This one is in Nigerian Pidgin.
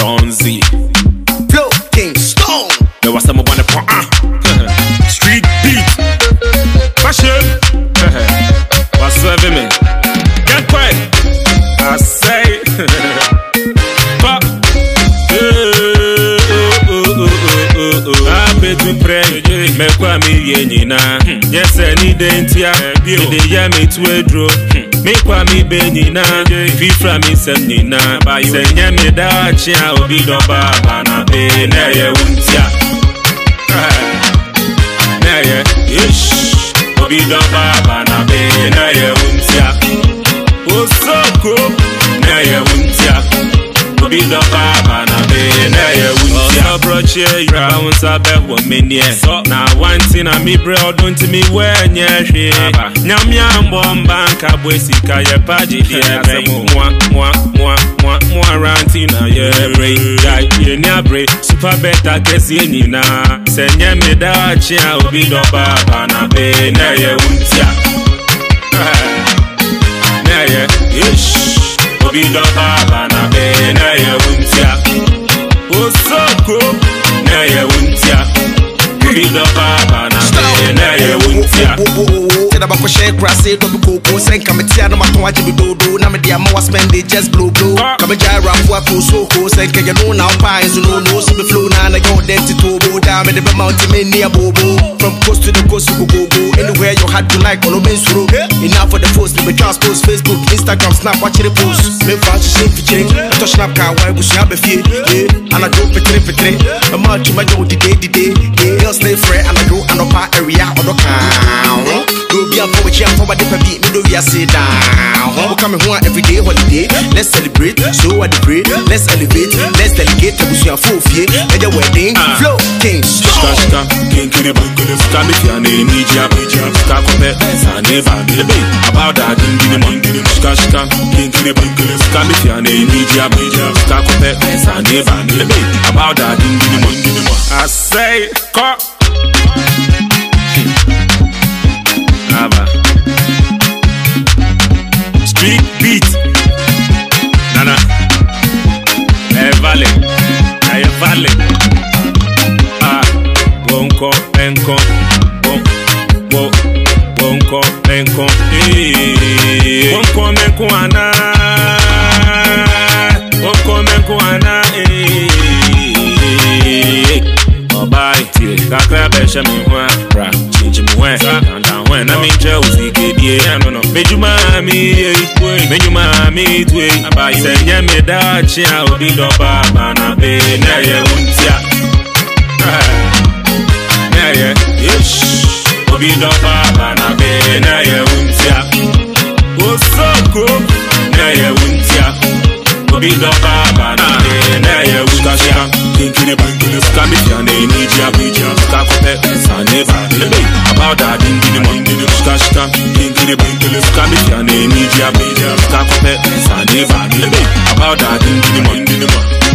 Stonzy. Flow King Stone. There was some one Street beat. Fashion. What's serving me? Get quiet. I say. Pop. I bet to pray. Make me yenina. Yes, any dentia. The yami to a draw. Make me benina. Fifra me senina. Say yami da chia obi do baba na be na ye untia. Na ye ish obi do baba na be na ye untia. Osoko na ye untia. Obi do baba na be na ye untia. Broche round sabe wo menie. Na one thing na me bro don't me when ye hwe. Nyamia mbomba nka bwesika ye paji die mwa rantina ye bre. Guy ye nya bre super better kesi nyina. Senye me da chia obi do baba na be na ye untia. Na ye ish obi do baba na be na ye untia. Osoko na ye untia. Obi do baba na be na ye untia. Tell about share grassy, don't go send come tia no matter what you do. Now me dia more spend it just blow. Come jara for so send can you know now pines no so the flow na go denti to go down in the mountain near bobo. From coast to the coast go anywhere you had to like on men's road. Enough for the post we transpose Facebook, Instagram, Snap watch the post. Me fancy shape change. To snap car why we snap be fee. And I go petre. A much my go the day. Else stay free and I go and up area or the town. Be a poetry and for the beat, me do ya sit down. We coming home every day, holiday. Let's celebrate, so I degrade. Let's elevate, let's delegate. We see a full fee, and your wedding. Flow King Stone. King Kiri Bunkle, Stamp if your name, Nija, Start up it, and never be the bait. About that, Skashka, King Kiri Bunkle, Stamp if your name, Nija, Start up it, and never be the bait. About that, I say, cop. Street beat. Nana. Valley. Valley. Wonko, enko. Wonko, enko. Wonko, menko, ana. Wonko, menko, ana. Bye. Kakra besha me wa. Bra. Change me when. When I'm in Chelsea, I don't know. Mejuma me to it. About you, and me that child be do baba na be na ye untia. Na ye ish obi do baba na be na ye untia. Osoko na ye untia. Obi do baba na be na ye untia. Kinkini bankini skami fiane nija bija. Kakope saneva lebe. About that Skashka, Kinkini Bankle, Skami fiane nija bija. Kakope saneva lebe. About that